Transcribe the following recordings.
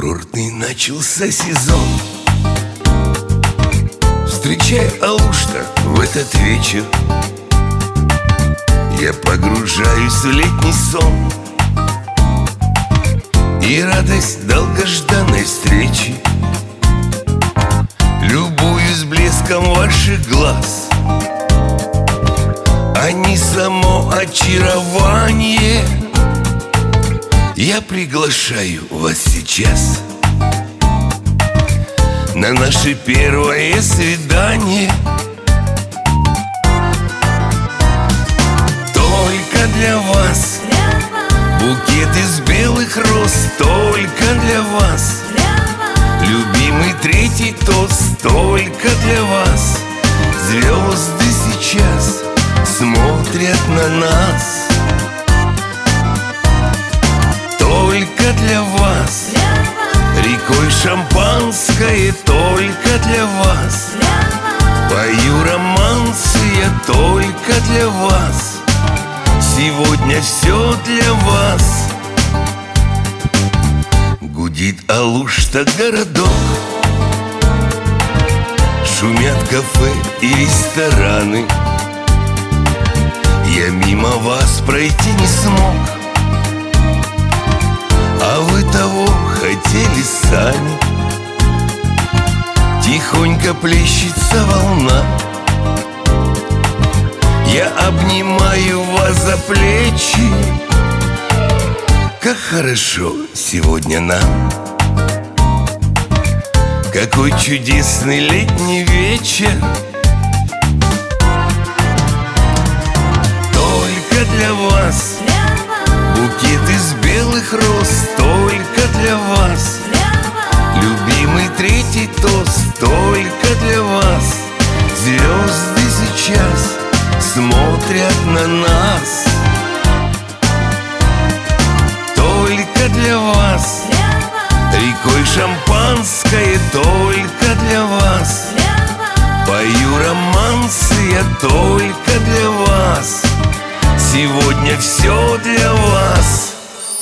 Курортный начался сезон. Встречай, Алушта, в этот вечер я погружаюсь в летний сон, и радость долгожданной встречи любуюсь блеском ваших глаз, а не само очарование. Я приглашаю вас сейчас на наше первое свидание. Только для вас букет из белых роз, только для вас любимый третий тост, только для вас звезды сейчас смотрят на нас. Только для вас рекой шампанское, только для вас пою романсы я, только для вас. Сегодня все для вас. Гудит Алушта городок, шумят кафе и рестораны. Я мимо вас пройти не смог, а вы того хотели сами. Тихонько плещется волна, я обнимаю вас за плечи. Как хорошо сегодня нам, какой чудесный летний вечер. Только для вас букет из белых роз, только для вас любимый третий тост, только для вас звезды сейчас смотрят на нас. Только для вас рекой шампанское, только для вас пою романсы я, только для вас. Сегодня все для вас.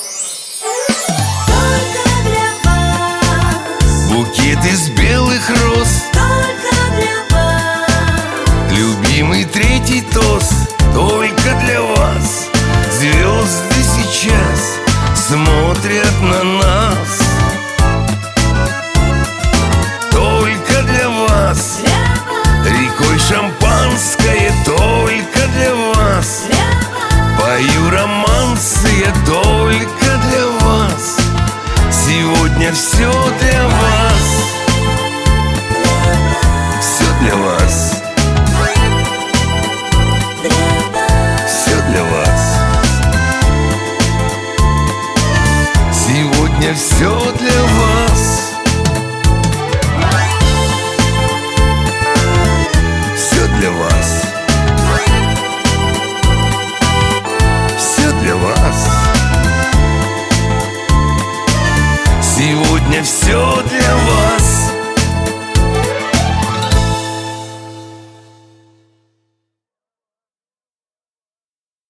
Только для вас Букет из белых роз, только для вас любимый третий тост, только для вас звезды сейчас смотрят на нас. Только для вас рекой шампанское, только для вас пою романсы я, только для вас. Сегодня все для вас. Все для вас. Все для вас. Сегодня все для вас. Все для вас. Все для вас. Сегодня все